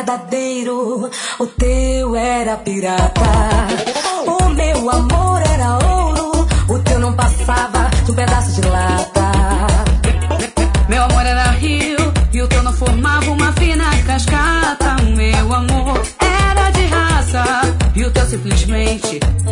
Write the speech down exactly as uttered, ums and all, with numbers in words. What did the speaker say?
verdadeiro, o teu era pirata. O meu amor era ouro, o teu não passava de um pedaço de lata. Meu amor era rio e o teu não formava uma fina cascata. O meu amor era de raça e o teu simplesmente